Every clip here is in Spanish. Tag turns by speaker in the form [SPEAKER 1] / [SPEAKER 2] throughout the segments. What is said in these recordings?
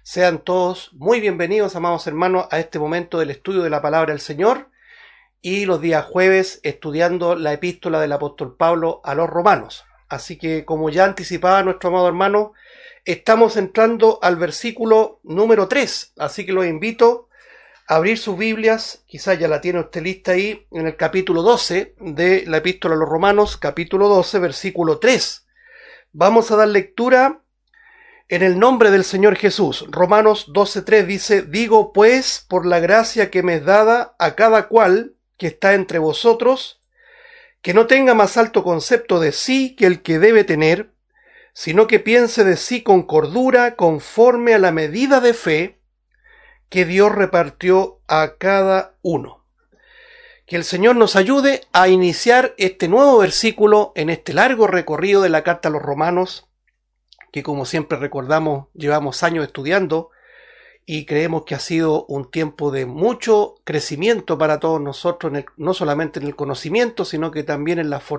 [SPEAKER 1] Sean todos muy bienvenidos, amados hermanos, a este momento del estudio de la palabra del Señor y los días jueves estudiando la epístola del apóstol Pablo a los romanos. Así que, como ya anticipaba nuestro amado hermano, estamos entrando al versículo número 3, así que los invito a abrir sus Biblias, quizás ya la tiene usted lista ahí, en el capítulo 12 de la epístola a los romanos, capítulo 12, versículo 3. Vamos a dar lectura en el nombre del Señor Jesús. Romanos 12:3 dice: digo pues, por la gracia que me es dada a cada cual que está entre vosotros, que no tenga más alto concepto de sí que el que debe tener, sino que piense de sí con cordura, conforme a la medida de fe que Dios repartió a cada uno. Que el Señor nos ayude a iniciar este nuevo versículo en este largo recorrido de la carta a los romanos, que como siempre recordamos, llevamos años estudiando y creemos que ha sido un tiempo de mucho crecimiento para todos nosotros, no solamente en el conocimiento, sino que también en las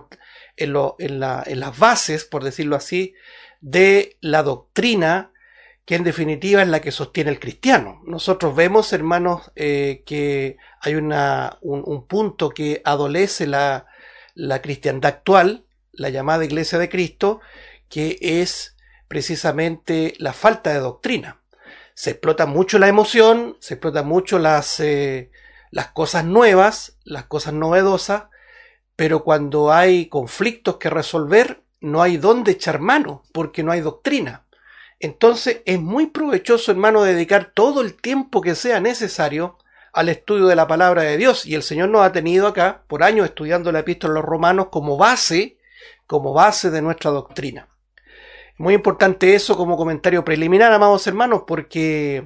[SPEAKER 1] bases, por decirlo así, de la doctrina, que en definitiva es la que sostiene el cristiano. Nosotros vemos, hermanos, que hay un punto que adolece la cristiandad actual, la llamada Iglesia de Cristo, que es precisamente la falta de doctrina. Se explota mucho la emoción, se explota mucho las cosas nuevas, las cosas novedosas, pero cuando hay conflictos que resolver, no hay dónde echar mano, porque no hay doctrina. Entonces es muy provechoso, hermano, dedicar todo el tiempo que sea necesario al estudio de la palabra de Dios, y el Señor nos ha tenido acá por años estudiando la epístola a los romanos como base de nuestra doctrina. Muy importante eso como comentario preliminar, amados hermanos, porque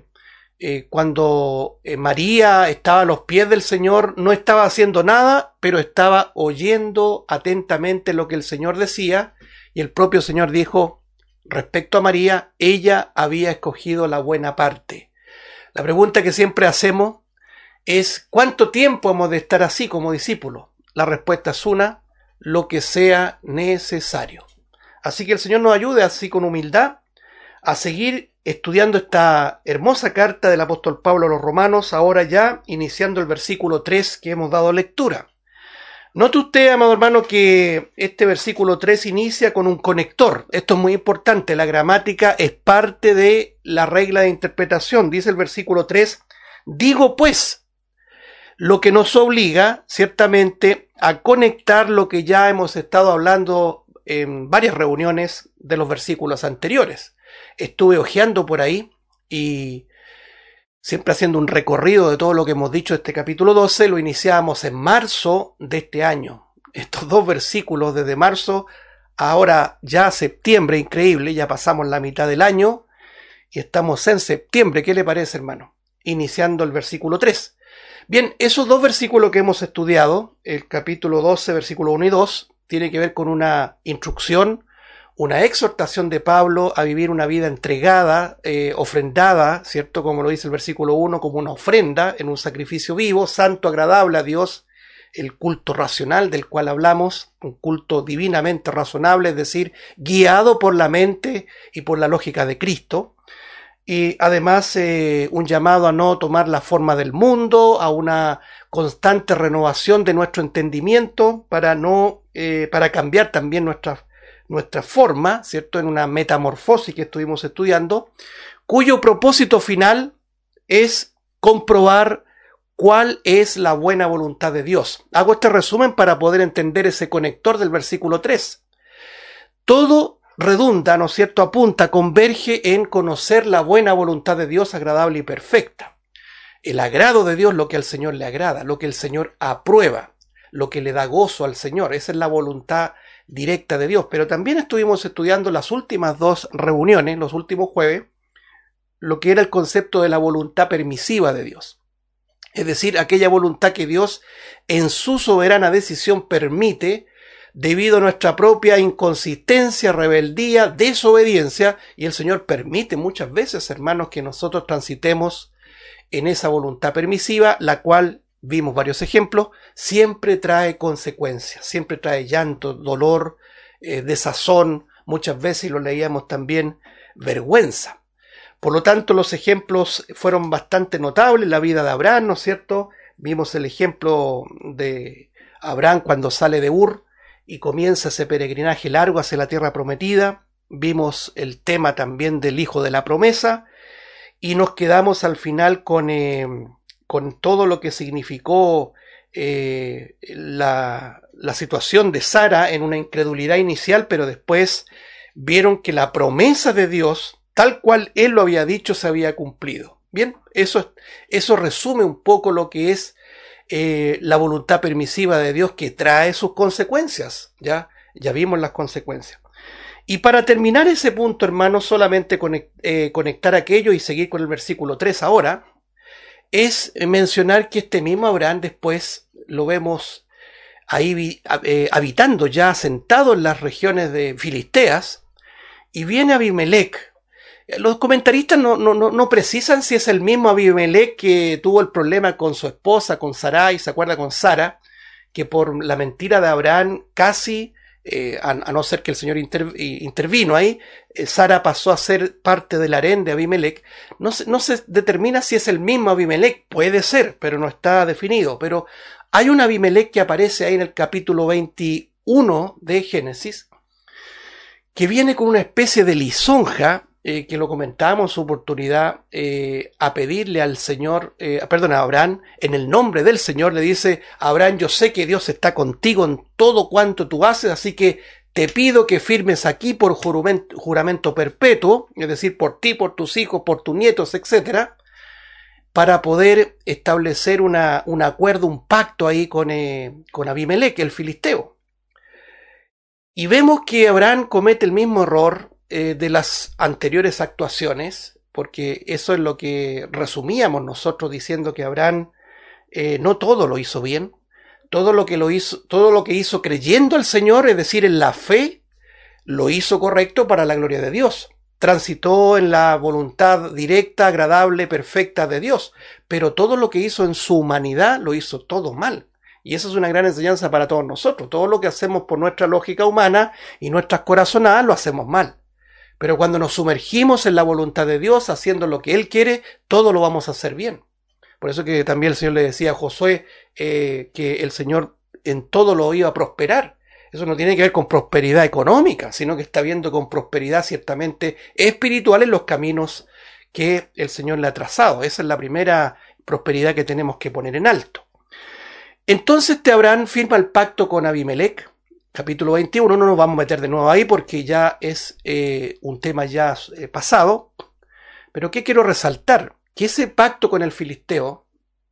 [SPEAKER 1] cuando María estaba a los pies del Señor, no estaba haciendo nada, pero estaba oyendo atentamente lo que el Señor decía, y el propio Señor dijo respecto a María: ella había escogido la buena parte. La pregunta que siempre hacemos es: ¿cuánto tiempo hemos de estar así como discípulos? La respuesta es una: lo que sea necesario. Así que el Señor nos ayude así con humildad a seguir estudiando esta hermosa carta del apóstol Pablo a los romanos, ahora ya iniciando el versículo 3 que hemos dado lectura. Note usted, amado hermano, que este versículo 3 inicia con un conector. Esto es muy importante, la gramática es parte de la regla de interpretación. Dice el versículo 3, digo pues, lo que nos obliga ciertamente a conectar lo que ya hemos estado hablando en varias reuniones de los versículos anteriores. Estuve hojeando por ahí y siempre haciendo un recorrido de todo lo que hemos dicho de este capítulo 12, lo iniciamos en marzo de este año. Estos dos versículos desde marzo, ahora ya septiembre, increíble, ya pasamos la mitad del año y estamos en septiembre. ¿Qué le parece, hermano? Iniciando el versículo 3. Bien, esos dos versículos que hemos estudiado, el capítulo 12, versículo 1 y 2, tiene que ver con una instrucción, una exhortación de Pablo a vivir una vida entregada, ofrendada, ¿cierto? Como lo dice el versículo 1, como una ofrenda en un sacrificio vivo, santo, agradable a Dios, el culto racional del cual hablamos, un culto divinamente razonable, es decir, guiado por la mente y por la lógica de Cristo. Y además un llamado a no tomar la forma del mundo, a una constante renovación de nuestro entendimiento para cambiar también nuestra forma, ¿cierto? En una metamorfosis que estuvimos estudiando, cuyo propósito final es comprobar cuál es la buena voluntad de Dios. Hago este resumen para poder entender ese conector del versículo 3. Todo redunda, ¿no es cierto?, apunta, converge en conocer la buena voluntad de Dios, agradable y perfecta. El agrado de Dios, lo que al Señor le agrada, lo que el Señor aprueba, lo que le da gozo al Señor. Esa es la voluntad directa de Dios. Pero también estuvimos estudiando las últimas dos reuniones, los últimos jueves, lo que era el concepto de la voluntad permisiva de Dios. Es decir, aquella voluntad que Dios en su soberana decisión permite debido a nuestra propia inconsistencia, rebeldía, desobediencia, y el Señor permite muchas veces, hermanos, que nosotros transitemos en esa voluntad permisiva, la cual, vimos varios ejemplos, siempre trae consecuencias, siempre trae llanto, dolor, desazón, muchas veces, y lo leíamos también, vergüenza. Por lo tanto, los ejemplos fueron bastante notables. La vida de Abraham, ¿no es cierto? Vimos el ejemplo de Abraham cuando sale de Ur y comienza ese peregrinaje largo hacia la tierra prometida. Vimos el tema también del hijo de la promesa y nos quedamos al final con todo lo que significó la situación de Sara en una incredulidad inicial, pero después vieron que la promesa de Dios, tal cual Él lo había dicho, se había cumplido. Bien, eso resume un poco lo que es la voluntad permisiva de Dios, que trae sus consecuencias. Ya vimos las consecuencias. Y para terminar ese punto, hermanos, solamente conectar aquello y seguir con el versículo 3 ahora, es mencionar que este mismo Abraham después lo vemos ahí habitando ya, asentado en las regiones de Filisteas, y viene Abimelech. Los comentaristas no precisan si es el mismo Abimelech que tuvo el problema con su esposa, con Sarai, se acuerda, con Sara, que por la mentira de Abraham casi, a no ser que el Señor intervino ahí, Sara pasó a ser parte del harén de Abimelech. No se determina si es el mismo Abimelech, puede ser, pero no está definido. Pero hay un Abimelech que aparece ahí en el capítulo 21 de Génesis, que viene con una especie de lisonja, que lo comentábamos en su oportunidad, a pedirle al Señor, a Abraham, en el nombre del Señor, le dice: Abraham, yo sé que Dios está contigo en todo cuanto tú haces, así que te pido que firmes aquí por juramento perpetuo, es decir, por ti, por tus hijos, por tus nietos, etcétera, para poder establecer un acuerdo, un pacto ahí con Abimelech, el filisteo. Y vemos que Abraham comete el mismo error de las anteriores actuaciones, porque eso es lo que resumíamos nosotros diciendo que Abraham no todo lo hizo bien, todo lo que hizo creyendo al Señor, es decir, en la fe, lo hizo correcto para la gloria de Dios. Transitó en la voluntad directa, agradable, perfecta de Dios, pero todo lo que hizo en su humanidad lo hizo todo mal. Y esa es una gran enseñanza para todos nosotros. Todo lo que hacemos por nuestra lógica humana y nuestras corazonadas lo hacemos mal. Pero cuando nos sumergimos en la voluntad de Dios, haciendo lo que Él quiere, todo lo vamos a hacer bien. Por eso que también el Señor le decía a Josué que el Señor en todo lo iba a prosperar. Eso no tiene que ver con prosperidad económica, sino que está viendo con prosperidad ciertamente espiritual en los caminos que el Señor le ha trazado. Esa es la primera prosperidad que tenemos que poner en alto. Entonces Abraham firma el pacto con Abimelech, capítulo 21, no nos vamos a meter de nuevo ahí porque ya es un tema ya pasado, pero ¿qué quiero resaltar? Que ese pacto con el filisteo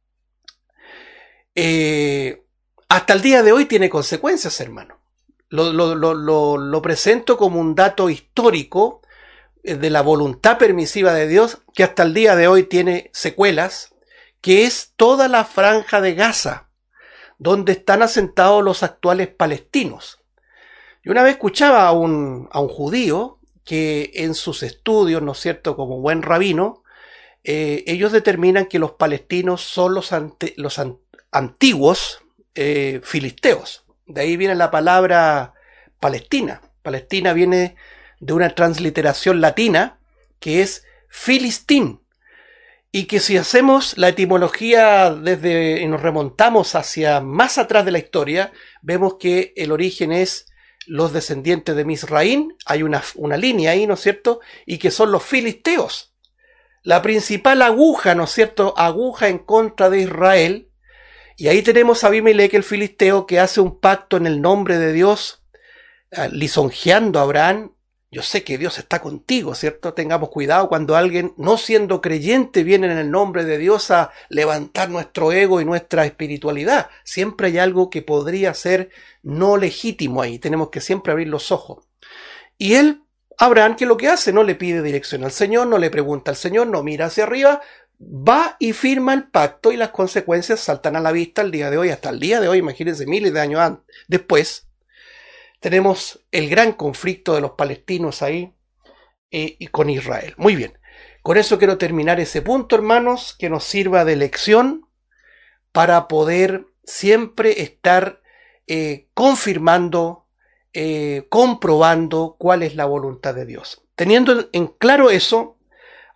[SPEAKER 1] hasta el día de hoy tiene consecuencias, hermano. Lo presento como un dato histórico de la voluntad permisiva de Dios, que hasta el día de hoy tiene secuelas, que es toda la franja de Gaza, donde están asentados los actuales palestinos. Yo una vez escuchaba a un judío que en sus estudios, ¿no es cierto?, como buen rabino, ellos determinan que los palestinos son los antiguos filisteos. De ahí viene la palabra Palestina. Palestina viene de una transliteración latina que es filistín. Y que si hacemos la etimología y nos remontamos hacia más atrás de la historia, vemos que el origen es los descendientes de Misraín, hay una línea ahí, ¿no es cierto? Y que son los filisteos. La principal aguja, ¿no es cierto? Aguja en contra de Israel. Y ahí tenemos a Abimelech, el filisteo, que hace un pacto en el nombre de Dios, lisonjeando a Abraham. Yo sé que Dios está contigo, ¿cierto? Tengamos cuidado cuando alguien, no siendo creyente, viene en el nombre de Dios a levantar nuestro ego y nuestra espiritualidad. Siempre hay algo que podría ser no legítimo ahí. Tenemos que siempre abrir los ojos. Y Abraham, ¿qué es lo que hace? No le pide dirección al Señor, no le pregunta al Señor, no mira hacia arriba, va y firma el pacto y las consecuencias saltan a la vista el día de hoy. Hasta el día de hoy, imagínense, miles de años después, tenemos el gran conflicto de los palestinos ahí y con Israel. Muy bien, con eso quiero terminar ese punto, hermanos, que nos sirva de lección para poder siempre estar confirmando, comprobando cuál es la voluntad de Dios. Teniendo en claro eso,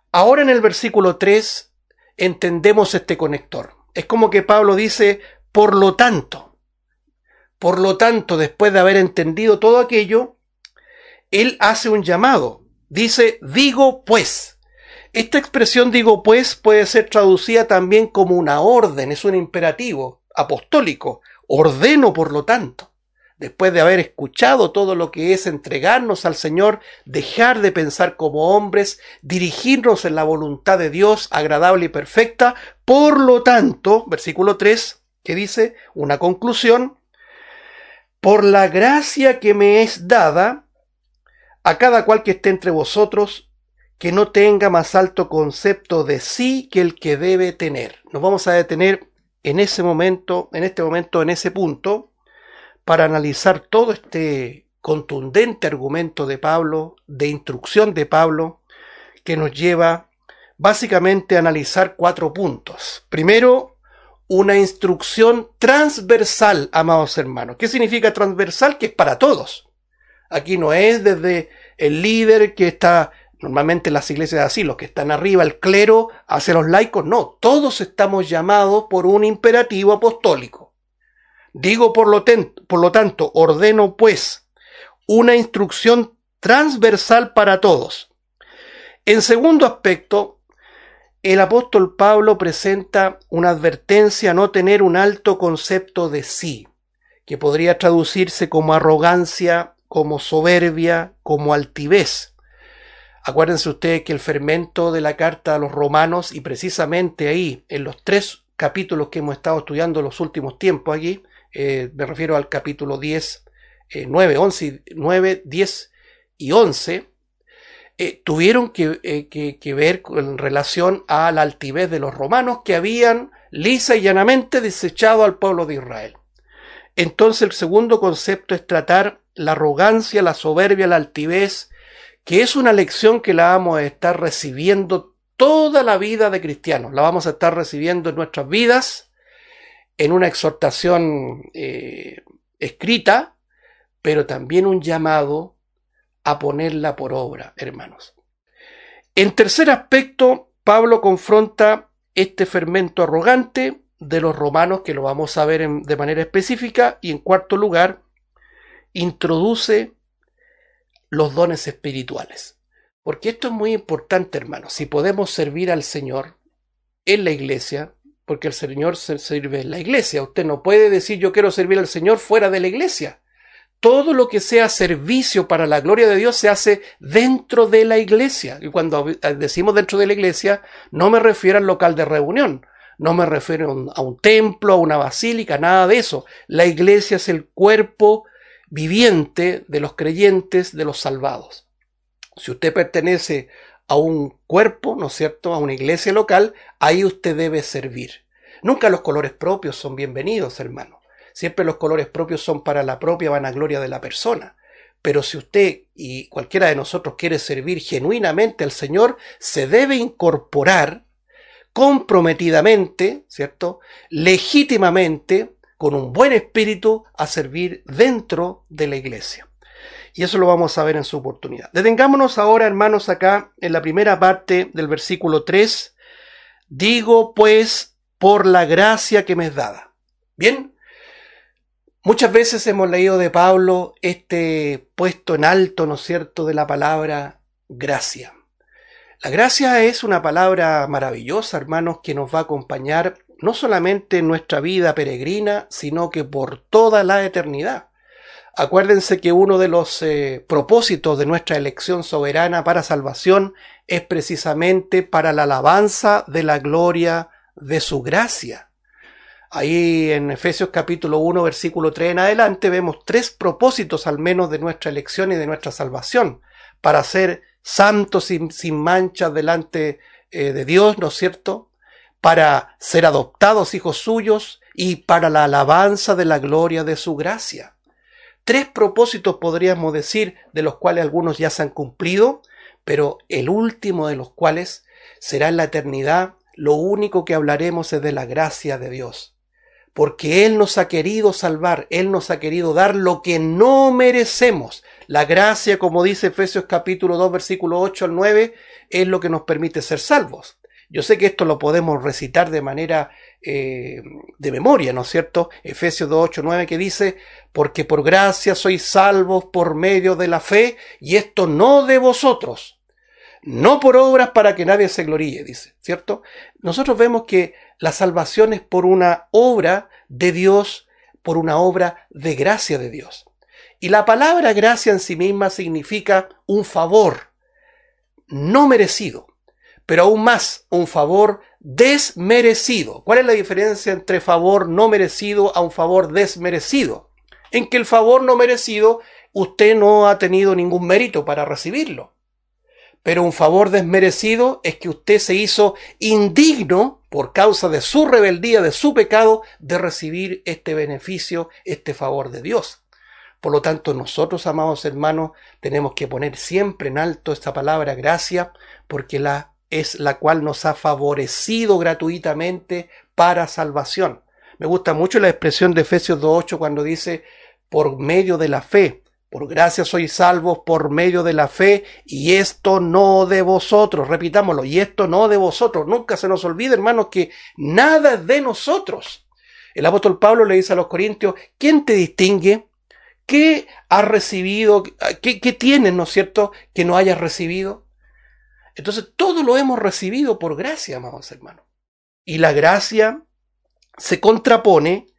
[SPEAKER 1] Ahora en el versículo 3 entendemos este conector. Es como que Pablo dice, por lo tanto, después de haber entendido todo aquello, él hace un llamado. Dice, digo pues. Esta expresión digo pues puede ser traducida también como una orden, es un imperativo apostólico. Ordeno por lo tanto. Después de haber escuchado todo lo que es entregarnos al Señor, dejar de pensar como hombres, dirigirnos en la voluntad de Dios agradable y perfecta. Por lo tanto, versículo 3, que dice una conclusión, por la gracia que me es dada, a cada cual que esté entre vosotros, que no tenga más alto concepto de sí que el que debe tener. Nos vamos a detener en ese momento, en ese punto, para analizar todo este contundente argumento de Pablo, de instrucción de Pablo, que nos lleva básicamente a analizar 4 puntos. Primero, una instrucción transversal, amados hermanos. ¿Qué significa transversal? Que es para todos. Aquí no es desde el líder que está, normalmente en las iglesias así, los que están arriba, el clero, hacia los laicos, no. Todos estamos llamados por un imperativo apostólico. Digo por lo tanto, ordeno pues una instrucción transversal para todos. En segundo aspecto, el apóstol Pablo presenta una advertencia a no tener un alto concepto de sí, que podría traducirse como arrogancia, como soberbia, como altivez. Acuérdense ustedes que el fermento de la carta a los romanos, y precisamente ahí, en los 3 capítulos que hemos estado estudiando en los últimos tiempos aquí, me refiero al capítulo 10, 9, 10 y 11, tuvieron que ver en relación a la altivez de los romanos que habían lisa y llanamente desechado al pueblo de Israel. Entonces el segundo concepto es tratar la arrogancia, la soberbia, la altivez, que es una lección que la vamos a estar recibiendo toda la vida de cristianos, la vamos a estar recibiendo en nuestras vidas, en una exhortación escrita, pero también un llamado a ponerla por obra, hermanos. En tercer aspecto, Pablo confronta este fermento arrogante de los romanos, que lo vamos a ver de manera específica, y en cuarto lugar, introduce los dones espirituales. Porque esto es muy importante, hermanos. Si podemos servir al Señor en la iglesia, porque el Señor se sirve en la iglesia. Usted no puede decir yo quiero servir al Señor fuera de la iglesia. Todo lo que sea servicio para la gloria de Dios se hace dentro de la iglesia. Y cuando decimos dentro de la iglesia, no me refiero al local de reunión. No me refiero a un templo, a una basílica, nada de eso. La iglesia es el cuerpo viviente de los creyentes, de los salvados. Si usted pertenece a un cuerpo, ¿no es cierto?, a una iglesia local, ahí usted debe servir. Nunca los colores propios son bienvenidos, hermano. Siempre los colores propios son para la propia vanagloria de la persona. Pero si usted y cualquiera de nosotros quiere servir genuinamente al Señor, se debe incorporar comprometidamente, ¿cierto?, legítimamente, con un buen espíritu, a servir dentro de la iglesia. Y eso lo vamos a ver en su oportunidad. Detengámonos ahora, hermanos, acá en la primera parte del versículo 3. Digo, pues, por la gracia que me es dada. Bien, muchas veces hemos leído de Pablo este puesto en alto, ¿no es cierto?, de la palabra gracia. La gracia es una palabra maravillosa, hermanos, que nos va a acompañar no solamente en nuestra vida peregrina, sino que por toda la eternidad. Acuérdense que uno de los propósitos de nuestra elección soberana para salvación es precisamente para la alabanza de la gloria de su gracia. Ahí en Efesios capítulo 1, versículo 3 en adelante vemos 3 propósitos al menos de nuestra elección y de nuestra salvación, para ser santos sin manchas delante de Dios, ¿no es cierto?, para ser adoptados hijos suyos y para la alabanza de la gloria de su gracia. 3 propósitos podríamos decir, de los cuales algunos ya se han cumplido, pero el último de los cuales será en la eternidad. Lo único que hablaremos es de la gracia de Dios. porque Él nos ha querido salvar, Él nos ha querido dar lo que no merecemos. La gracia, como dice Efesios capítulo 2, versículo 8 al 9, es lo que nos permite ser salvos. Yo sé que esto lo podemos recitar de manera de memoria, ¿no es cierto? Efesios 2, 8, 9, que dice, porque por gracia sois salvos por medio de la fe, y esto no de vosotros, no por obras para que nadie se gloríe, dice, ¿cierto? Nosotros vemos que la salvación es por una obra de Dios, por una obra de gracia de Dios. Y la palabra gracia en sí misma significa un favor no merecido, pero aún más, un favor desmerecido. ¿Cuál es la diferencia entre favor no merecido a un favor desmerecido? En que el favor no merecido, usted no ha tenido ningún mérito para recibirlo. Pero un favor desmerecido es que usted se hizo indigno por causa de su rebeldía, de su pecado, de recibir este beneficio, este favor de Dios. Por lo tanto, nosotros, amados hermanos, tenemos que poner siempre en alto esta palabra gracia, porque es la cual nos ha favorecido gratuitamente para salvación. Me gusta mucho la expresión de Efesios 2:8 cuando dice, por medio de la fe. Por gracia sois salvos por medio de la fe, y esto no de vosotros. Repitámoslo, y esto no de vosotros. Nunca se nos olvide, hermanos, que nada es de nosotros. El apóstol Pablo le dice a los corintios, ¿quién te distingue? ¿Qué has recibido? ¿Qué tienes, no es cierto, que no hayas recibido? Entonces, todo lo hemos recibido por gracia, amados hermanos. Y la gracia se contrapone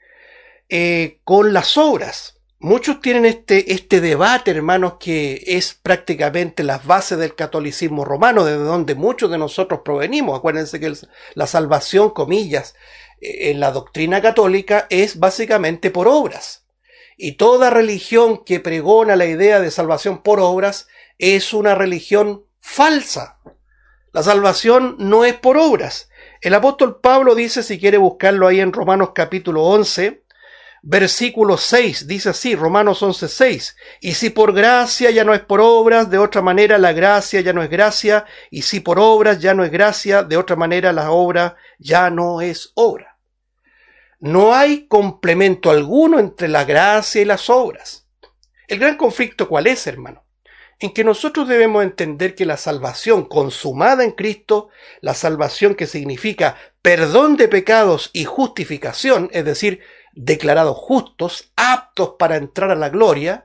[SPEAKER 1] con las obras. Muchos tienen este debate, hermanos, que es prácticamente las bases del catolicismo romano, desde donde muchos de nosotros provenimos. Acuérdense que la salvación, comillas, en la doctrina católica es básicamente por obras. Y toda religión que pregona la idea de salvación por obras es una religión falsa. La salvación no es por obras. El apóstol Pablo dice, si quiere buscarlo ahí en Romanos capítulo 11, versículo 6, dice así, Romanos 11:6, y si por gracia ya no es por obras, de otra manera la gracia ya no es gracia, y si por obras ya no es gracia, de otra manera la obra ya no es obra. No hay complemento alguno entre la gracia y las obras. El gran conflicto, ¿cuál es, hermano? En que nosotros debemos entender que la salvación consumada en Cristo, la salvación que significa perdón de pecados y justificación, es decir, declarados justos, aptos para entrar a la gloria,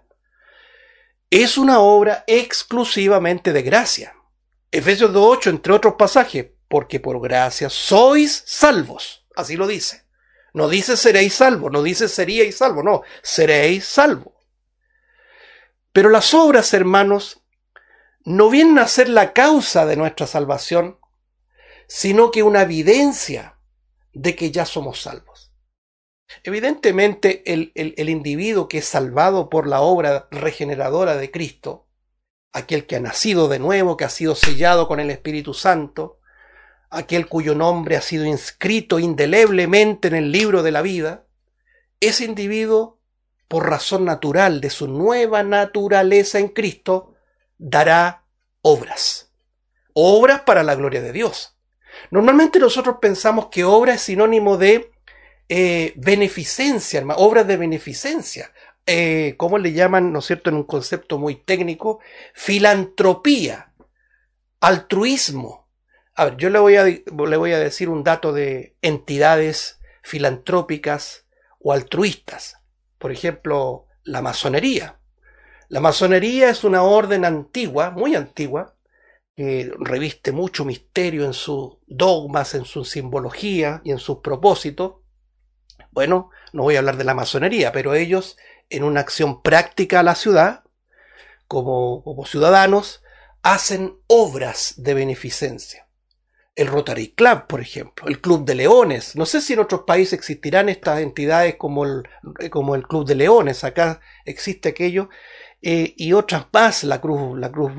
[SPEAKER 1] es una obra exclusivamente de gracia. Efesios 2:8, entre otros pasajes, porque por gracia sois salvos, así lo dice. No dice seréis salvos, no dice seríais salvos, no, seréis salvos. Pero las obras, hermanos, no vienen a ser la causa de nuestra salvación, sino que una evidencia de que ya somos salvos. Evidentemente, el individuo que es salvado por la obra regeneradora de Cristo, aquel que ha nacido de nuevo, que ha sido sellado con el Espíritu Santo, aquel cuyo nombre ha sido inscrito indeleblemente en el libro de la vida, ese individuo, por razón natural de su nueva naturaleza en Cristo, dará obras. Obras para la gloria de Dios. Normalmente nosotros pensamos que obra es sinónimo de beneficencia, obras de beneficencia. ¿Cómo le llaman, no es cierto, en un concepto muy técnico? Filantropía, altruismo. A ver, yo le voy a decir un dato de entidades filantrópicas o altruistas. Por ejemplo, la masonería. La masonería es una orden antigua, muy antigua, que reviste mucho misterio en sus dogmas, en su simbología y en sus propósitos. Bueno, no voy a hablar de la masonería, pero ellos, en una acción práctica a la ciudad, como ciudadanos, hacen obras de beneficencia. El Rotary Club, por ejemplo, el Club de Leones. No sé si en otros países existirán estas entidades como el Club de Leones. Acá existe aquello. Y otras más, la Cruz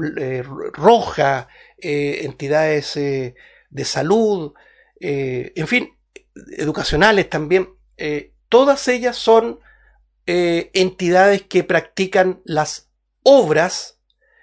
[SPEAKER 1] Roja, entidades de salud, en fin, educacionales también. Todas ellas son entidades que practican las obras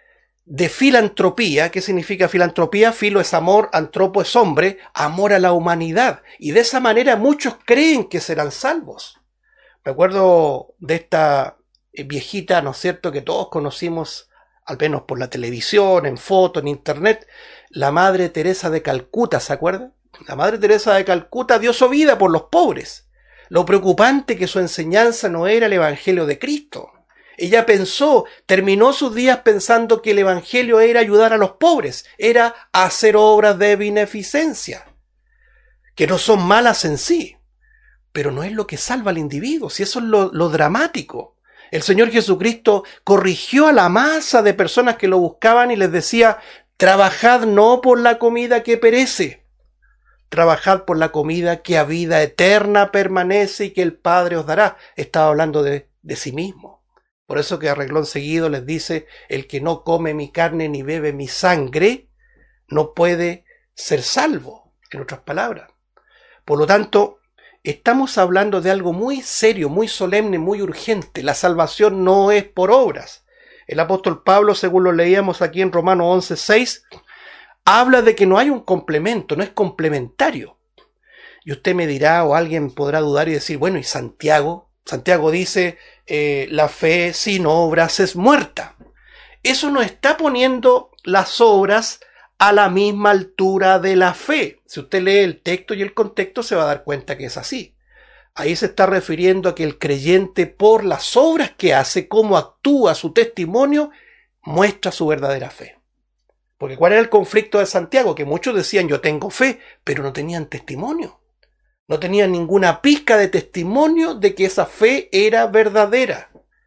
[SPEAKER 1] de filantropía. ¿Qué significa filantropía? Filo es amor, antropo es hombre, amor a la humanidad. Y de esa manera muchos creen que serán salvos. Me acuerdo de esta viejita, ¿no es cierto?, que todos conocimos, al menos por la televisión, en fotos, en internet, la Madre Teresa de Calcuta, ¿se acuerdan? La Madre Teresa de Calcuta dio su vida por los pobres. Lo preocupante que su enseñanza no era el Evangelio de Cristo. Ella terminó sus días pensando que el Evangelio era ayudar a los pobres, era hacer obras de beneficencia, que no son malas en sí, pero no es lo que salva al individuo, si eso es lo dramático. El Señor Jesucristo corrigió a la masa de personas que lo buscaban y les decía: trabajad no por la comida que perece, trabajad por la comida que a vida eterna permanece y que el Padre os dará. Estaba hablando de sí mismo. Por eso que a reglón seguido les dice: el que no come mi carne ni bebe mi sangre no puede ser salvo, en otras palabras. Por lo tanto, estamos hablando de algo muy serio, muy solemne, muy urgente. La salvación no es por obras. El apóstol Pablo, según lo leíamos aquí en Romanos 11:6, habla de que no hay un complemento, no es complementario. Y usted me dirá, o alguien podrá dudar y decir: bueno, ¿y Santiago? Santiago dice, la fe sin obras es muerta. Eso no está poniendo las obras a la misma altura de la fe. Si usted lee el texto y el contexto, se va a dar cuenta que es así. Ahí se está refiriendo a que el creyente, por las obras que hace, cómo actúa, su testimonio, muestra su verdadera fe. Porque ¿cuál era el conflicto de Santiago? Que muchos decían: yo tengo fe, pero no tenían testimonio. No tenían ninguna pizca de testimonio de que esa fe era verdadera.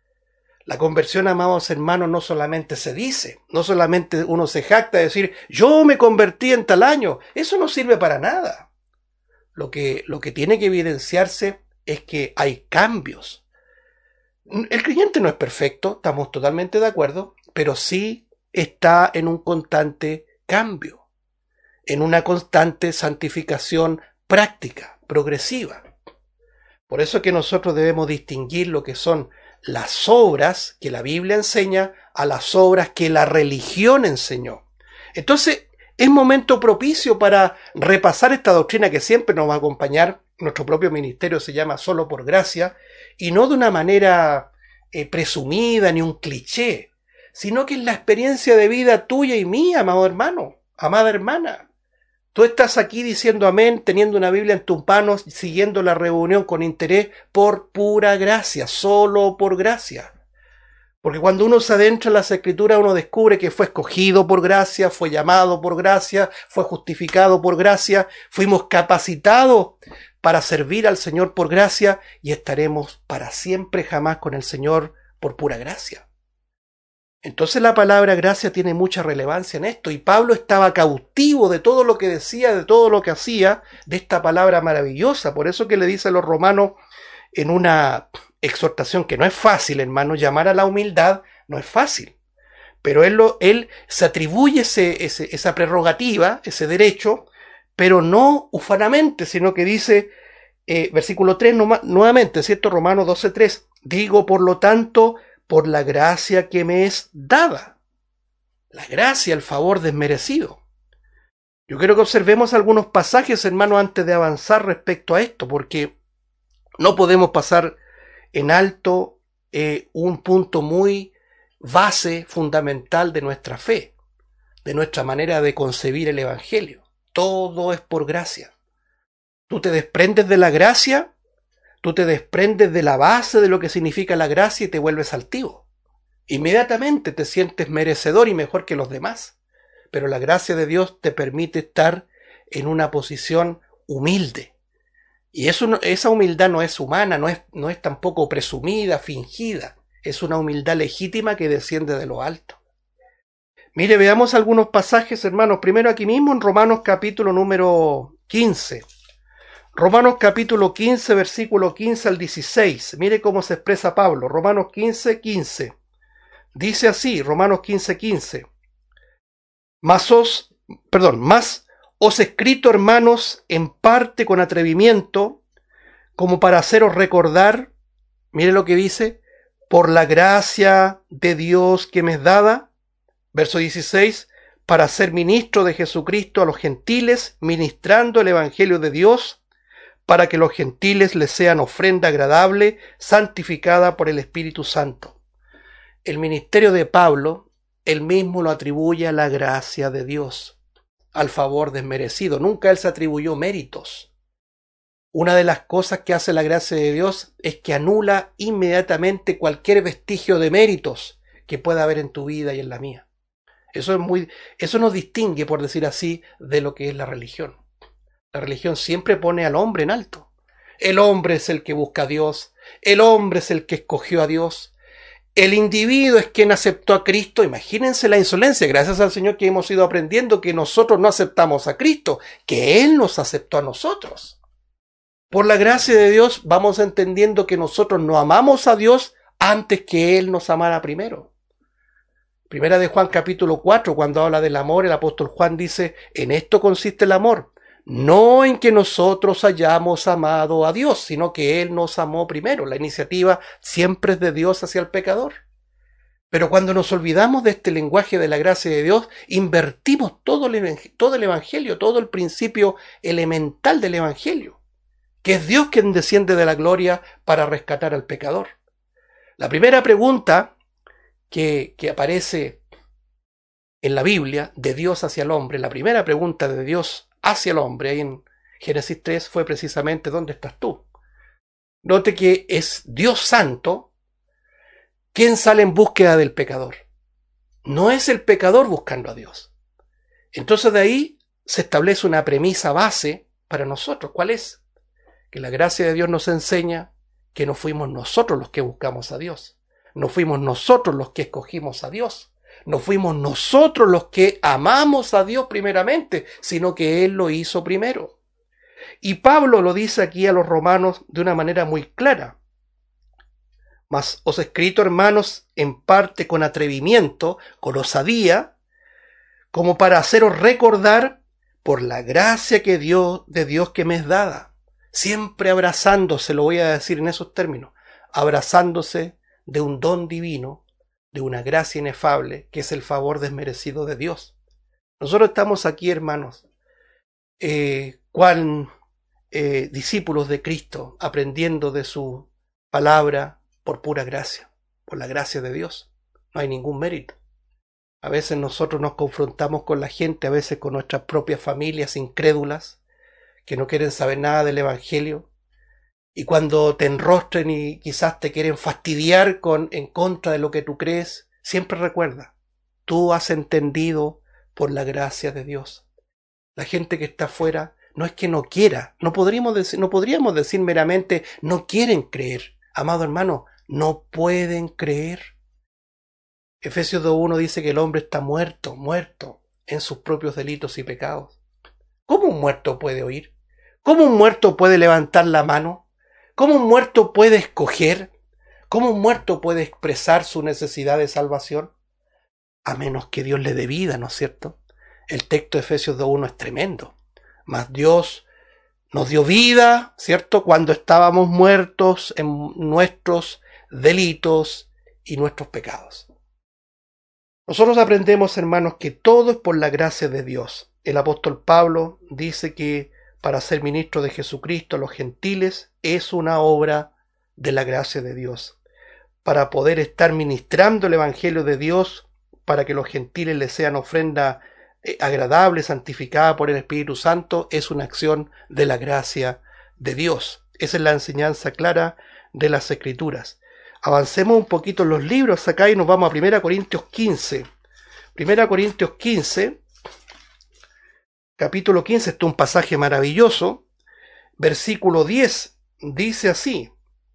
[SPEAKER 1] La conversión, amados hermanos, no solamente se dice, no solamente uno se jacta de decir: yo me convertí en tal año. Eso no sirve para nada. Lo que tiene que evidenciarse es que hay cambios. El creyente no es perfecto, estamos totalmente de acuerdo, pero sí está en un constante cambio, en una constante santificación práctica, progresiva. Por eso es que nosotros debemos distinguir lo que son las obras que la Biblia enseña a las obras que la religión enseñó. Entonces, es momento propicio para repasar esta doctrina que siempre nos va a acompañar. Nuestro propio ministerio se llama Solo por Gracia, y no de una manera presumida ni un cliché, sino que es la experiencia de vida tuya y mía, amado hermano, amada hermana. Tú estás aquí diciendo amén, teniendo una Biblia en tus manos, siguiendo la reunión con interés por pura gracia, solo por gracia. Porque cuando uno se adentra en las Escrituras, uno descubre que fue escogido por gracia, fue llamado por gracia, fue justificado por gracia, fuimos capacitados para servir al Señor por gracia y estaremos para siempre jamás con el Señor por pura gracia. Entonces la palabra gracia tiene mucha relevancia en esto, y Pablo estaba cautivo de todo lo que decía, de todo lo que hacía, de esta palabra maravillosa. Por eso que le dice a los romanos en una exhortación que no es fácil, hermano, llamar a la humildad no es fácil, pero él se atribuye esa prerrogativa, ese derecho, pero no ufanamente, sino que dice, versículo 3 nuevamente, ¿cierto? Romanos 12:3, digo por lo tanto, por la gracia que me es dada. La gracia, el favor desmerecido. Yo quiero que observemos algunos pasajes, hermano, antes de avanzar respecto a esto, porque no podemos pasar en alto un punto muy base, fundamental de nuestra fe, de nuestra manera de concebir el Evangelio. Todo es por gracia. Tú te desprendes de la gracia, tú te desprendes de la base de lo que significa la gracia y te vuelves altivo. Inmediatamente te sientes merecedor y mejor que los demás. Pero la gracia de Dios te permite estar en una posición humilde. Y esa humildad no es humana, no es tampoco presumida, fingida. Es una humildad legítima que desciende de lo alto. Mire, veamos algunos pasajes, hermanos. Primero aquí mismo en Romanos capítulo número 15. Romanos capítulo 15, versículo 15 al 16. Mire cómo se expresa Pablo. Romanos 15, 15. Dice así, Romanos 15, 15. Más os he escrito, hermanos, en parte con atrevimiento, como para haceros recordar, mire lo que dice, por la gracia de Dios que me es dada, Verso 16, para ser ministro de Jesucristo a los gentiles, ministrando el evangelio de Dios, para que los gentiles les sean ofrenda agradable, santificada por el Espíritu Santo. El ministerio de Pablo, él mismo lo atribuye a la gracia de Dios, al favor desmerecido. Nunca él se atribuyó méritos. Una de las cosas que hace la gracia de Dios es que anula inmediatamente cualquier vestigio de méritos que pueda haber en tu vida y en la mía. Eso nos distingue, por decir así, de lo que es la religión. La religión siempre pone al hombre en alto. El hombre es el que busca a Dios, el hombre es el que escogió a Dios, el individuo es quien aceptó a Cristo. Imagínense la insolencia, gracias al Señor que hemos ido aprendiendo que nosotros no aceptamos a Cristo, que Él nos aceptó a nosotros. Por la gracia de Dios vamos entendiendo que nosotros no amamos a Dios antes que Él nos amara primero. Primera de Juan capítulo 4, cuando habla del amor, el apóstol Juan dice, en esto consiste el amor, no en que nosotros hayamos amado a Dios, sino que Él nos amó primero. La iniciativa siempre es de Dios hacia el pecador. Pero cuando nos olvidamos de este lenguaje de la gracia de Dios, invertimos todo el Evangelio, todo el principio elemental del Evangelio, que es Dios quien desciende de la gloria para rescatar al pecador. La primera pregunta que aparece en la Biblia, de Dios hacia el hombre, la primera pregunta de Dios hacia el hombre, ahí en Génesis 3, fue precisamente ¿dónde estás tú? Note que es Dios santo quien sale en búsqueda del pecador. No es el pecador buscando a Dios. Entonces de ahí se establece una premisa base para nosotros. ¿Cuál es? Que la gracia de Dios nos enseña que no fuimos nosotros los que buscamos a Dios. No fuimos nosotros los que escogimos a Dios. No fuimos nosotros los que amamos a Dios primeramente, sino que Él lo hizo primero. Y Pablo lo dice aquí a los romanos de una manera muy clara. Mas os he escrito, hermanos, en parte con atrevimiento, con osadía, como para haceros recordar por la gracia de Dios que me es dada. Siempre abrazándose, lo voy a decir en esos términos, abrazándose de un don divino, de una gracia inefable, que es el favor desmerecido de Dios. Nosotros estamos aquí, hermanos, discípulos de Cristo, aprendiendo de su palabra por pura gracia, por la gracia de Dios. No hay ningún mérito. A veces nosotros nos confrontamos con la gente, a veces con nuestras propias familias incrédulas, que no quieren saber nada del Evangelio, y cuando te enrostren y quizás te quieren fastidiar en contra de lo que tú crees, siempre recuerda, tú has entendido por la gracia de Dios. La gente que está afuera no es que no quiera, no podríamos decir meramente no quieren creer. Amado hermano, no pueden creer. Efesios 2:1 dice que el hombre está muerto en sus propios delitos y pecados. ¿Cómo un muerto puede oír? ¿Cómo un muerto puede levantar la mano? ¿Cómo un muerto puede escoger? ¿Cómo un muerto puede expresar su necesidad de salvación? A menos que Dios le dé vida, ¿no es cierto? El texto de Efesios 2:1 es tremendo. Mas Dios nos dio vida, ¿cierto? Cuando estábamos muertos en nuestros delitos y nuestros pecados. Nosotros aprendemos, hermanos, que todo es por la gracia de Dios. El apóstol Pablo dice que para ser ministro de Jesucristo a los gentiles es una obra de la gracia de Dios. Para poder estar ministrando el Evangelio de Dios, para que los gentiles les sean ofrenda agradable, santificada por el Espíritu Santo, es una acción de la gracia de Dios. Esa es la enseñanza clara de las Escrituras. Avancemos un poquito en los libros acá y nos vamos a 1 Corintios 15. 1 Corintios 15, capítulo 15, este es un pasaje maravilloso. Versículo 10 dice así.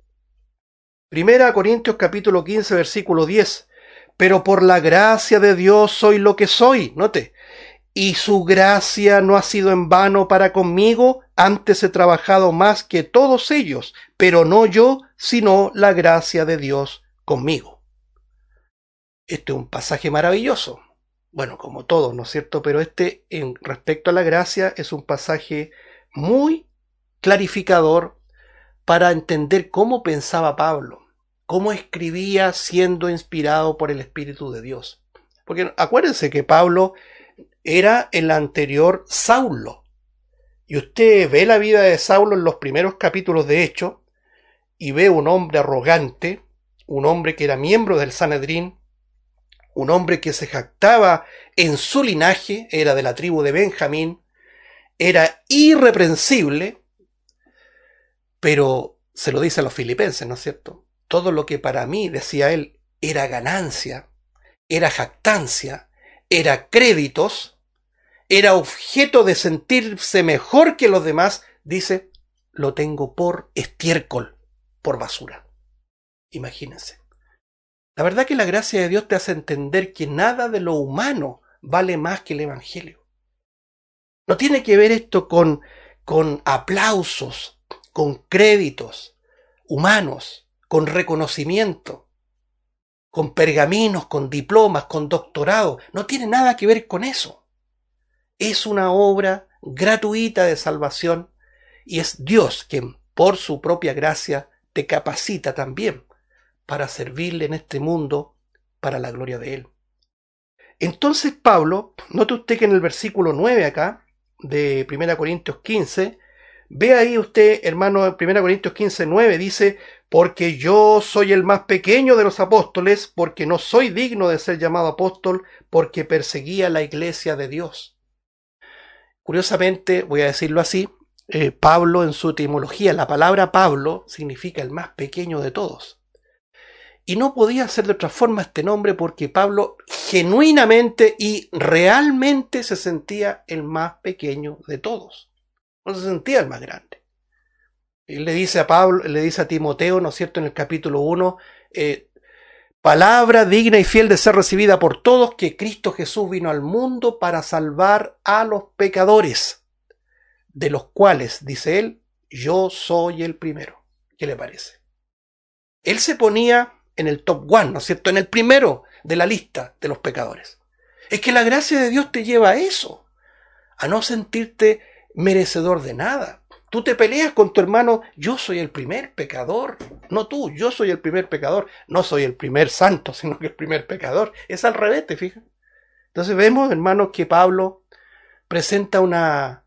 [SPEAKER 1] 1 Corintios capítulo 15, versículo 10. Pero por la gracia de Dios soy lo que soy. Note. Y su gracia no ha sido en vano para conmigo, antes he trabajado más que todos ellos, pero no yo, sino la gracia de Dios conmigo. Este es un pasaje maravilloso. Bueno, como todos, ¿no es cierto? Pero en respecto a la gracia, es un pasaje muy clarificador para entender cómo pensaba Pablo, cómo escribía siendo inspirado por el Espíritu de Dios. Porque acuérdense que Pablo era el anterior Saulo. Y usted ve la vida de Saulo en los primeros capítulos de Hechos y ve un hombre arrogante, un hombre que era miembro del Sanedrín, un hombre que se jactaba en su linaje, era de la tribu de Benjamín, era irreprensible, pero se lo dice a los filipenses, ¿no es cierto? Todo lo que para mí, decía él, era ganancia, era jactancia, era créditos, era objeto de sentirse mejor que los demás, dice, lo tengo por estiércol, por basura. Imagínense. La verdad que la gracia de Dios te hace entender que nada de lo humano vale más que el Evangelio. No tiene que ver esto con aplausos, con créditos humanos, con reconocimiento, con pergaminos, con diplomas, con doctorado. No tiene nada que ver con eso. Es una obra gratuita de salvación y es Dios quien, por su propia gracia, te capacita también para servirle en este mundo para la gloria de Él. Entonces Pablo, note usted que en el versículo 9 acá, de 1 Corintios 15, ve ahí usted, hermano, 1 Corintios 15, 9, dice, porque yo soy el más pequeño de los apóstoles, porque no soy digno de ser llamado apóstol, porque perseguía la iglesia de Dios. Curiosamente, voy a decirlo así, Pablo en su etimología, la palabra Pablo significa el más pequeño de todos. Y no podía ser de otra forma este nombre porque Pablo genuinamente y realmente se sentía el más pequeño de todos. No se sentía el más grande. Él le dice a Pablo, le dice a Timoteo, ¿no es cierto?, en el capítulo 1, palabra digna y fiel de ser recibida por todos, que Cristo Jesús vino al mundo para salvar a los pecadores, de los cuales, dice él, yo soy el primero. ¿Qué le parece? Él se ponía en el top one, ¿no es cierto?, en el primero de la lista de los pecadores. Es que la gracia de Dios te lleva a eso, a no sentirte merecedor de nada. Tú te peleas con tu hermano, yo soy el primer pecador, no tú, yo soy el primer pecador, no soy el primer santo, sino que el primer pecador. Es al revés, ¿te fijas? Entonces vemos, hermanos, que Pablo presenta una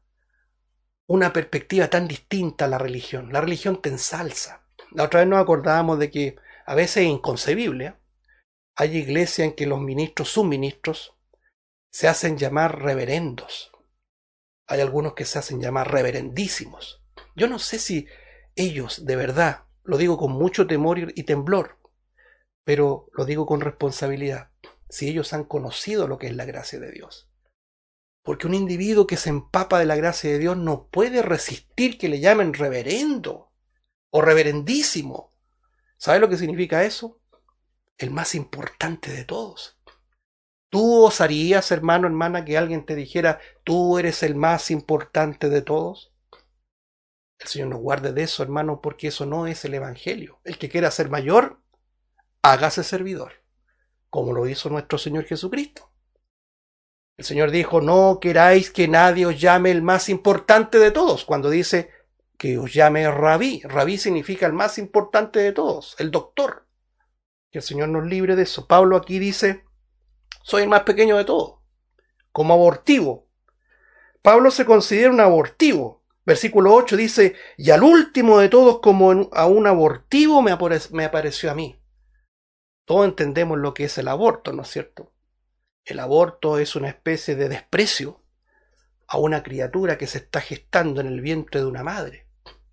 [SPEAKER 1] perspectiva tan distinta a la religión. La religión te ensalza. La otra vez nos acordábamos de que a veces es inconcebible, ¿eh? Hay iglesias en que los ministros, subministros, se hacen llamar reverendos. Hay algunos que se hacen llamar reverendísimos. Yo no sé si ellos, de verdad, lo digo con mucho temor y temblor, pero lo digo con responsabilidad, si ellos han conocido lo que es la gracia de Dios. Porque un individuo que se empapa de la gracia de Dios no puede resistir que le llamen reverendo o reverendísimo. ¿Sabe lo que significa eso? El más importante de todos. ¿Tú osarías, hermano, hermana, que alguien te dijera, tú eres el más importante de todos? El Señor nos guarde de eso, hermano, porque eso no es el Evangelio. El que quiera ser mayor, hágase servidor, como lo hizo nuestro Señor Jesucristo. El Señor dijo, no queráis que nadie os llame el más importante de todos, cuando dice que os llame rabí. Rabí significa el más importante de todos, el doctor. Que el Señor nos libre de eso. Pablo aquí dice, soy el más pequeño de todos, como abortivo. Pablo se considera un abortivo. Versículo 8 dice, y al último de todos como a un abortivo me apareció a mí. Todos entendemos lo que es el aborto, ¿no es cierto? El aborto es una especie de desprecio a una criatura que se está gestando en el vientre de una madre.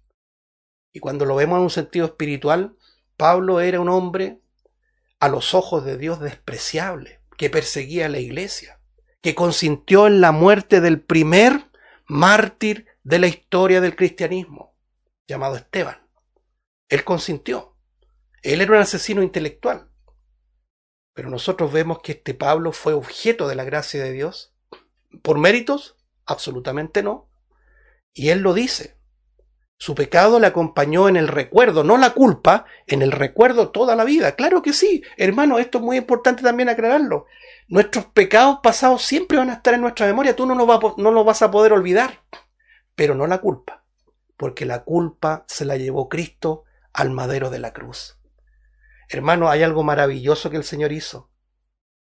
[SPEAKER 1] Y cuando lo vemos en un sentido espiritual, Pablo era un hombre a los ojos de Dios despreciable, que perseguía a la iglesia, que consintió en la muerte del primer mártir de la historia del cristianismo, llamado Esteban. Él consintió. Él era un asesino intelectual. Pero nosotros vemos que este Pablo fue objeto de la gracia de Dios. ¿Por méritos? Absolutamente no. Y él lo dice. Su pecado le acompañó en el recuerdo, no la culpa, en el recuerdo toda la vida. Claro que sí, hermano, esto es muy importante también aclararlo. Nuestros pecados pasados siempre van a estar en nuestra memoria, tú no los vas a poder olvidar, pero no la culpa, porque la culpa se la llevó Cristo al madero de la cruz. Hermano, hay algo maravilloso que el Señor hizo.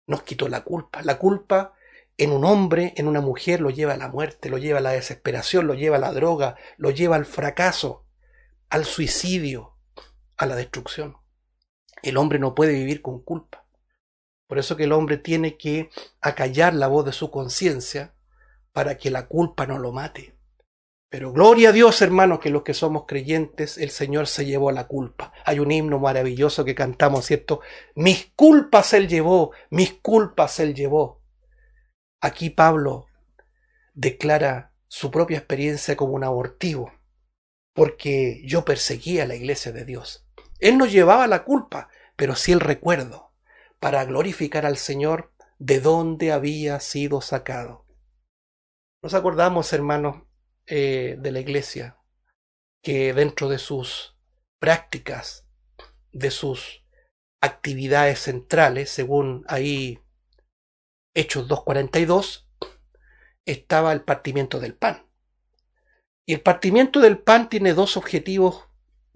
[SPEAKER 1] nos quitó la culpa. La culpa en un hombre, en una mujer, lo lleva a la muerte, lo lleva a la desesperación, lo lleva a la droga, lo lleva al fracaso, al suicidio, a la destrucción. El hombre no puede vivir con culpa. Por eso que el hombre tiene que acallar la voz de su conciencia para que la culpa no lo mate. Pero gloria a Dios, hermanos, que los que somos creyentes, el Señor se llevó la culpa. Hay un himno maravilloso que cantamos, ¿cierto? Mis culpas Él llevó, mis culpas Él llevó. Aquí Pablo declara su propia experiencia como un abortivo, porque yo perseguía a la iglesia de Dios. Él no llevaba la culpa, pero sí el recuerdo, para glorificar al Señor de dónde había sido sacado. Nos acordamos, hermanos, de la iglesia, que dentro de sus prácticas, de sus actividades centrales, según ahí Hechos 2:42, estaba el partimiento del pan. Y el partimiento del pan tiene dos objetivos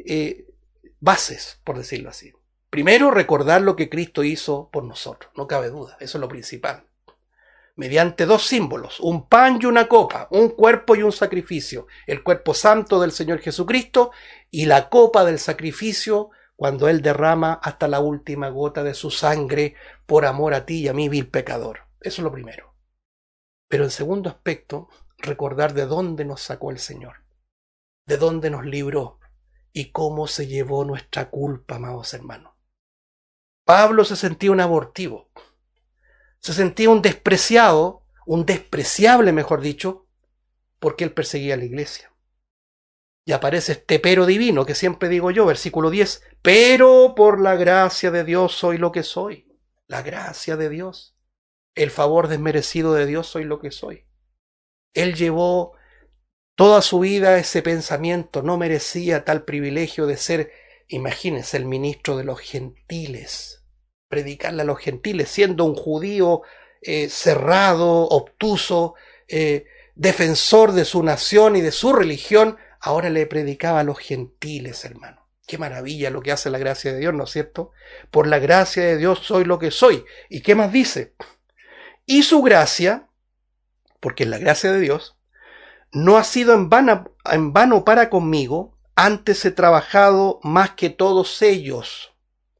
[SPEAKER 1] bases, por decirlo así. Primero, recordar lo que Cristo hizo por nosotros, no cabe duda, eso es lo principal. Mediante dos símbolos, un pan y una copa, un cuerpo y un sacrificio, el cuerpo santo del Señor Jesucristo y la copa del sacrificio cuando Él derrama hasta la última gota de su sangre por amor a ti y a mí, vil pecador. Eso es lo primero. Pero en segundo aspecto, recordar de dónde nos sacó el Señor, de dónde nos libró y cómo se llevó nuestra culpa, amados hermanos. Pablo se sentía un abortivo, se sentía un despreciado, un despreciable, mejor dicho, porque él perseguía a la iglesia. Y aparece este pero divino que siempre digo yo, versículo 10, pero por la gracia de Dios soy lo que soy. La gracia de Dios, el favor desmerecido de Dios soy lo que soy. Él llevó toda su vida ese pensamiento, no merecía tal privilegio de ser, imagínense, el ministro de los gentiles, predicarle a los gentiles, siendo un judío cerrado, obtuso, defensor de su nación y de su religión, ahora le predicaba a los gentiles, hermano. Qué maravilla lo que hace la gracia de Dios, ¿no es cierto? Por la gracia de Dios soy lo que soy. ¿Y qué más dice? Y su gracia, porque es la gracia de Dios, no ha sido en vano para conmigo, antes he trabajado más que todos ellos.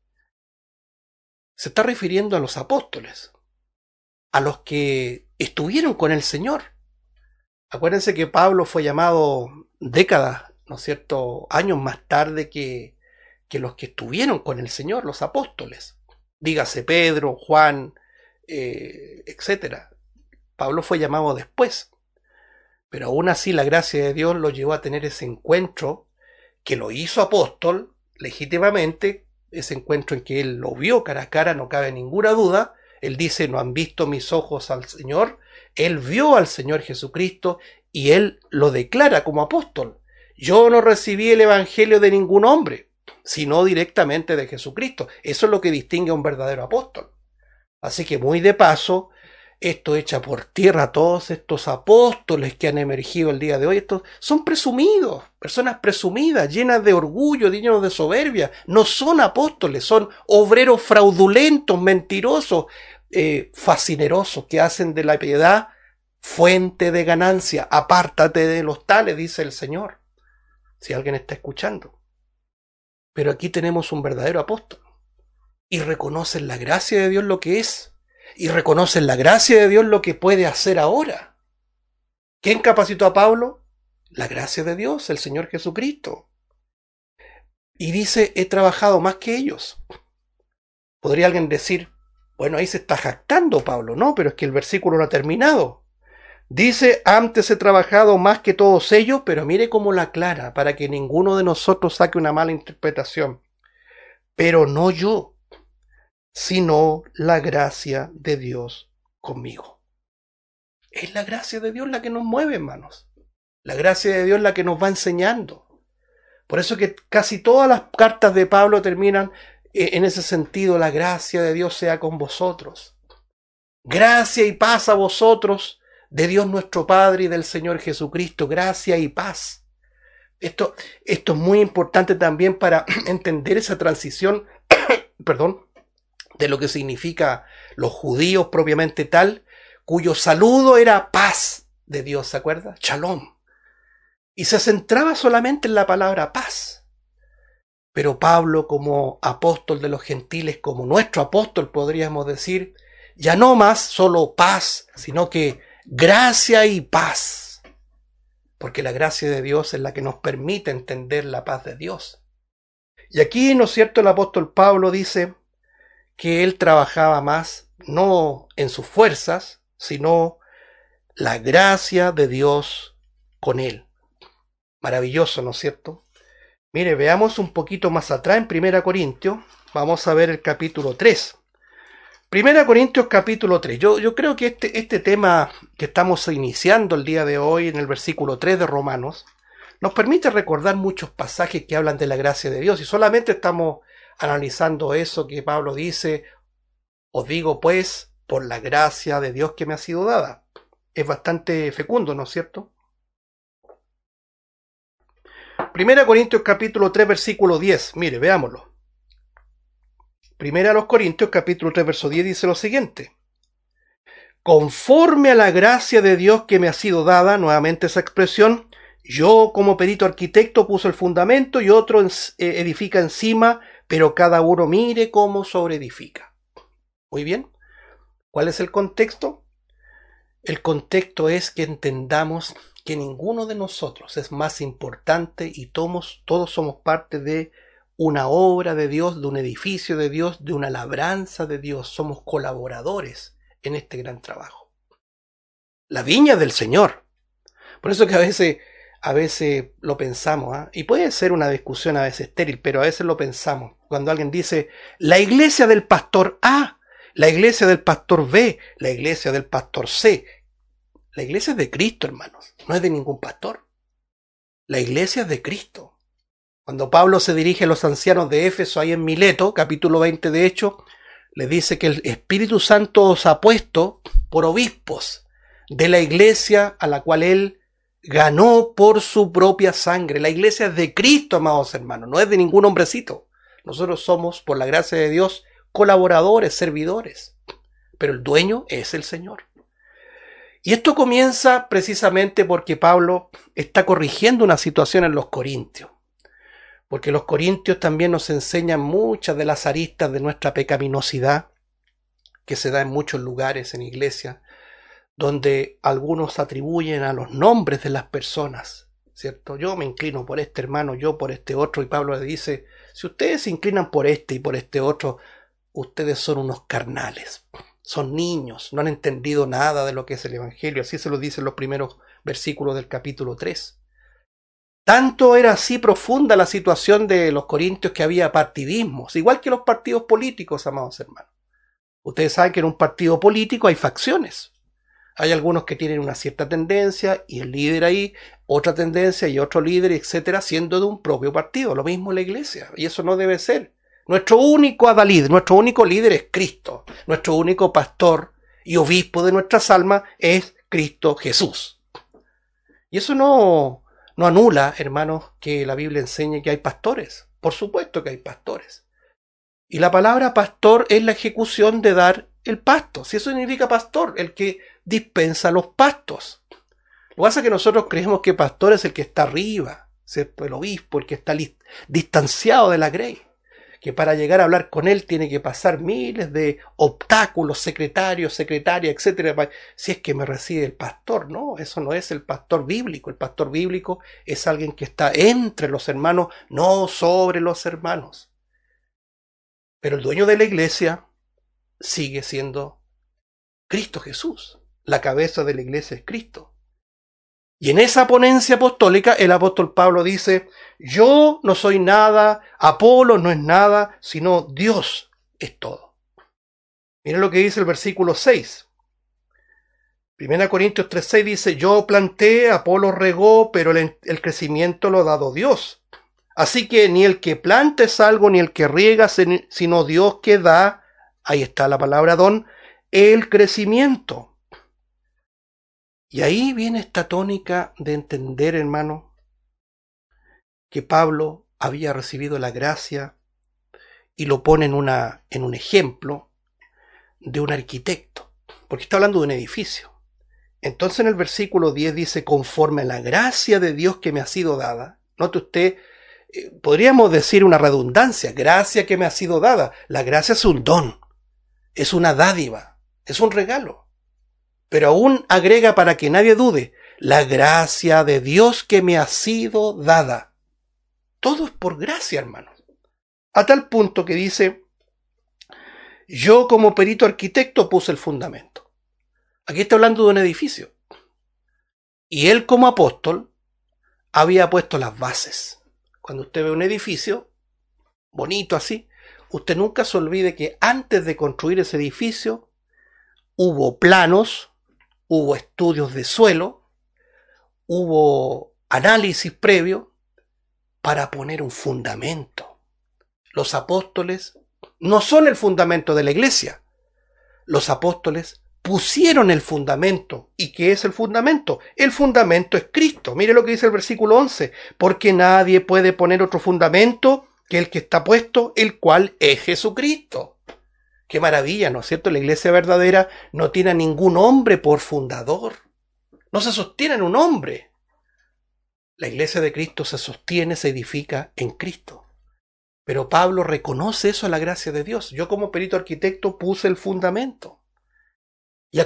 [SPEAKER 1] Se está refiriendo a los apóstoles, a los que estuvieron con el Señor. Acuérdense que Pablo fue llamado décadas, ¿no es cierto?, años más tarde que los que estuvieron con el Señor, los apóstoles. Dígase Pedro, Juan, etcétera. Pablo fue llamado después. Pero aún así la gracia de Dios lo llevó a tener ese encuentro que lo hizo apóstol legítimamente, ese encuentro en que él lo vio cara a cara, no cabe ninguna duda. Él dice, no han visto mis ojos al Señor. Él vio al Señor Jesucristo y él lo declara como apóstol. Yo no recibí el evangelio de ningún hombre, sino directamente de Jesucristo. Eso es lo que distingue a un verdadero apóstol. Así que muy de paso, esto echa por tierra a todos estos apóstoles que han emergido el día de hoy. Estos son presumidos, personas presumidas, llenas de orgullo, llenos de soberbia. No son apóstoles, son obreros fraudulentos, mentirosos, fascinerosos, que hacen de la piedad fuente de ganancia. Apártate de los tales, dice el Señor, si alguien está escuchando. Pero aquí tenemos un verdadero apóstol y reconocen la gracia de Dios lo que es. Y reconocen la gracia de Dios lo que puede hacer ahora. ¿Quién capacitó a Pablo? La gracia de Dios, el Señor Jesucristo. Y dice, he trabajado más que ellos. Podría alguien decir, bueno, ahí se está jactando Pablo. No, pero es que el versículo no ha terminado. Dice, antes he trabajado más que todos ellos, pero mire cómo la aclara, para que ninguno de nosotros saque una mala interpretación. Pero no yo, sino la gracia de Dios conmigo. Es la gracia de Dios la que nos mueve, hermanos. La gracia de Dios la que nos va enseñando. Por eso que casi todas las cartas de Pablo terminan en ese sentido, la gracia de Dios sea con vosotros. Gracia y paz a vosotros, de Dios nuestro Padre y del Señor Jesucristo. Gracia y paz. Esto es muy importante también para entender esa transición, perdón, de lo que significa los judíos propiamente tal, cuyo saludo era paz de Dios, ¿se acuerda? Shalom. Y se centraba solamente en la palabra paz. Pero Pablo, como apóstol de los gentiles, como nuestro apóstol, podríamos decir, ya no más solo paz, sino que gracia y paz. Porque la gracia de Dios es la que nos permite entender la paz de Dios. Y aquí, ¿no es cierto?, el apóstol Pablo dice que él trabajaba más, no en sus fuerzas, sino la gracia de Dios con él. Maravilloso, ¿no es cierto? Mire, veamos un poquito más atrás en 1 Corintios, vamos a ver el capítulo 3. 1 Corintios capítulo 3. Yo creo que este tema que estamos iniciando el día de hoy en el versículo 3 de Romanos nos permite recordar muchos pasajes que hablan de la gracia de Dios y solamente estamos analizando eso que Pablo dice, os digo pues, por la gracia de Dios que me ha sido dada. Es bastante fecundo, ¿no es cierto? 1 Corintios capítulo 3 versículo 10, mire, veámoslo. 1 Corintios capítulo 3 verso 10 dice lo siguiente: conforme a la gracia de Dios que me ha sido dada, nuevamente esa expresión, yo como perito arquitecto puso el fundamento y otro edifica encima, pero cada uno mire cómo sobreedifica. Muy bien, ¿cuál es el contexto? El contexto es que entendamos que ninguno de nosotros es más importante y todos somos parte de una obra de Dios, de un edificio de Dios, de una labranza de Dios. Somos colaboradores en este gran trabajo. La viña del Señor. Por eso que a veces lo pensamos, ¿eh? Y puede ser una discusión a veces estéril, pero a veces lo pensamos. Cuando alguien dice, la iglesia del pastor A, la iglesia del pastor B, la iglesia del pastor C. La iglesia es de Cristo, hermanos, no es de ningún pastor. La iglesia es de Cristo. Cuando Pablo se dirige a los ancianos de Éfeso, ahí en Mileto, capítulo 20 de Hechos, les dice que el Espíritu Santo os ha puesto por obispos de la iglesia a la cual él ganó por su propia sangre. La iglesia es de Cristo, amados hermanos, no es de ningún hombrecito. Nosotros somos, por la gracia de Dios, colaboradores, servidores, pero el dueño es el Señor. Y esto comienza precisamente porque Pablo está corrigiendo una situación en los Corintios. Porque los Corintios también nos enseñan muchas de las aristas de nuestra pecaminosidad, que se da en muchos lugares en iglesia, donde algunos atribuyen a los nombres de las personas, ¿cierto? Yo me inclino por este hermano, yo por este otro, y Pablo le dice, si ustedes se inclinan por este y por este otro, ustedes son unos carnales, son niños, no han entendido nada de lo que es el Evangelio, así se lo dicen los primeros versículos del capítulo 3. Tanto era así profunda la situación de los corintios que había partidismos, igual que los partidos políticos, amados hermanos. Ustedes saben que en un partido político hay facciones. Hay algunos que tienen una cierta tendencia y el líder ahí, otra tendencia y otro líder, etcétera, siendo de un propio partido. Lo mismo en la iglesia, y eso no debe ser. Nuestro único adalid, nuestro único líder es Cristo. Nuestro único pastor y obispo de nuestras almas es Cristo Jesús. Y eso no anula, hermanos, que la Biblia enseñe que hay pastores. Por supuesto que hay pastores. Y la palabra pastor es la ejecución de dar el pasto. Si eso significa pastor, el que dispensa los pastos. Lo que pasa es que nosotros creemos que pastor es el que está arriba, ¿cierto? El obispo, el que está distanciado de la grey. Que para llegar a hablar con él tiene que pasar miles de obstáculos, secretarios, secretarias, etcétera, si es que me recibe el pastor. No, eso no es el pastor bíblico. El pastor bíblico es alguien que está entre los hermanos, no sobre los hermanos. Pero el dueño de la iglesia sigue siendo Cristo Jesús. La cabeza de la iglesia es Cristo. Y en esa ponencia apostólica el apóstol Pablo dice, yo no soy nada, Apolo no es nada, sino Dios es todo. Miren lo que dice el versículo 6. 1 Corintios 3:6 dice, yo planté, Apolo regó, pero el crecimiento lo ha dado Dios. Así que ni el que planta es algo, ni el que riega, sino Dios que da, ahí está la palabra don, el crecimiento. Y ahí viene esta tónica de entender, hermano, que Pablo había recibido la gracia y lo pone en un ejemplo de un arquitecto, porque está hablando de un edificio. Entonces en el versículo 10 dice, conforme a la gracia de Dios que me ha sido dada. Note usted, podríamos decir una redundancia, gracia que me ha sido dada. La gracia es un don, es una dádiva, es un regalo. Pero aún agrega para que nadie dude, la gracia de Dios que me ha sido dada. Todo es por gracia, hermanos. A tal punto que dice, yo como perito arquitecto puse el fundamento. Aquí está hablando de un edificio. Y él como apóstol había puesto las bases. Cuando usted ve un edificio, bonito así, usted nunca se olvide que antes de construir ese edificio, hubo planos, hubo estudios de suelo, hubo análisis previo para poner un fundamento. Los apóstoles no son el fundamento de la iglesia. Los apóstoles pusieron el fundamento. ¿Y qué es el fundamento? El fundamento es Cristo. Mire lo que dice el versículo 11. Porque nadie puede poner otro fundamento que el que está puesto, el cual es Jesucristo. Qué maravilla, ¿no es cierto? La iglesia verdadera no tiene a ningún hombre por fundador. No se sostiene en un hombre. La iglesia de Cristo se sostiene, se edifica en Cristo. Pero Pablo reconoce eso a la gracia de Dios. Yo como perito arquitecto puse el fundamento. Y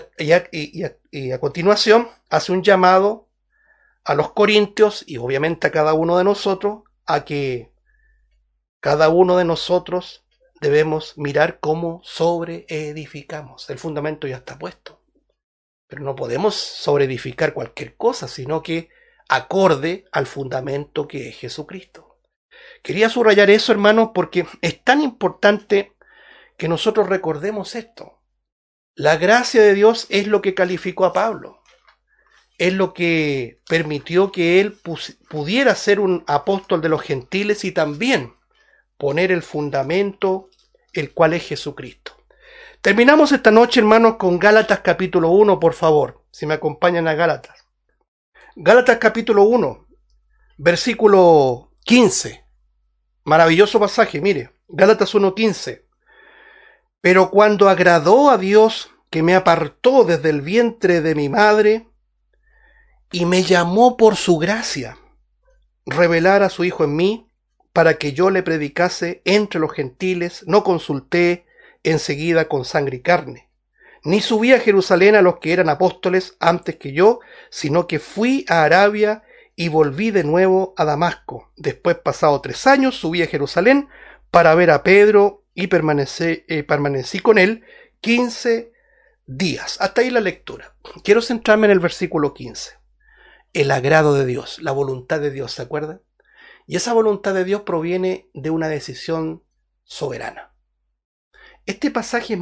[SPEAKER 1] a continuación hace un llamado a los corintios y obviamente a cada uno de nosotros a que cada uno de nosotros debemos mirar cómo sobreedificamos. El fundamento ya está puesto. Pero no podemos sobreedificar cualquier cosa, sino que acorde al fundamento que es Jesucristo. Quería subrayar eso, hermanos, porque es tan importante que nosotros recordemos esto. La gracia de Dios es lo que calificó a Pablo. Es lo que permitió que él pudiera ser un apóstol de los gentiles y también poner el fundamento, el cual es Jesucristo. Terminamos esta noche, hermanos, con Gálatas capítulo 1, por favor, si me acompañan a Gálatas. Gálatas capítulo 1, versículo 15. Maravilloso pasaje, mire, Gálatas 1:15. Pero cuando agradó a Dios que me apartó desde el vientre de mi madre y me llamó por su gracia, revelar a su Hijo en mí, para que yo le predicase entre los gentiles, no consulté enseguida con sangre y carne, ni subí a Jerusalén a los que eran apóstoles antes que yo, sino que fui a Arabia y volví de nuevo a Damasco. Después, pasado 3 años, subí a Jerusalén para ver a Pedro y permanecí con él 15 días. Hasta ahí la lectura. Quiero centrarme en el versículo 15. El agrado de Dios, la voluntad de Dios, ¿se acuerdan? Y esa voluntad de Dios proviene de una decisión soberana. Este pasaje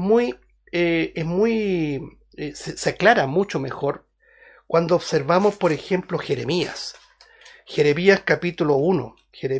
[SPEAKER 1] se aclara mucho mejor cuando observamos, por ejemplo, Jeremías capítulo 1,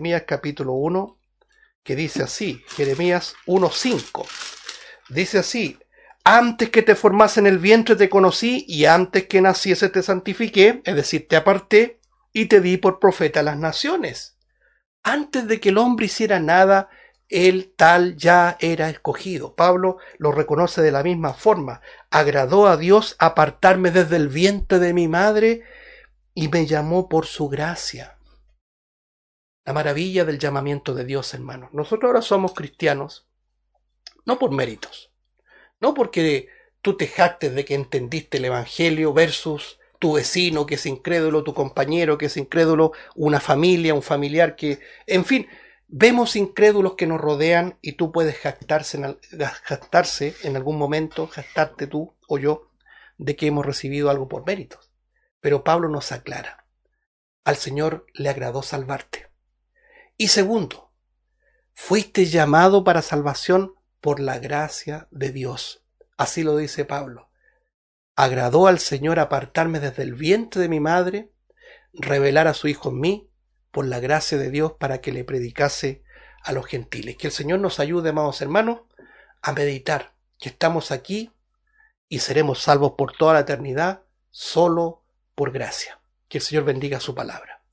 [SPEAKER 1] que dice así, Jeremías 1:5, dice así, antes que te formase en el vientre te conocí, y antes que naciese te santifiqué, es decir, te aparté, y te di por profeta a las naciones. Antes de que el hombre hiciera nada, él tal ya era escogido. Pablo lo reconoce de la misma forma. Agradó a Dios apartarme desde el vientre de mi madre y me llamó por su gracia. La maravilla del llamamiento de Dios, hermanos. Nosotros ahora somos cristianos, no por méritos, no porque tú te jactes de que entendiste el evangelio versus tu vecino que es incrédulo, tu compañero que es incrédulo, una familia, un familiar que, en fin, vemos incrédulos que nos rodean y tú puedes jactarse en algún momento, jactarte tú o yo, de que hemos recibido algo por méritos. Pero Pablo nos aclara, al Señor le agradó salvarte. Y segundo, fuiste llamado para salvación por la gracia de Dios. Así lo dice Pablo. Agradó al Señor apartarme desde el vientre de mi madre, revelar a su Hijo en mí, por la gracia de Dios para que le predicase a los gentiles. Que el Señor nos ayude, amados hermanos, a meditar que estamos aquí y seremos salvos por toda la eternidad solo por gracia. Que el Señor bendiga su palabra.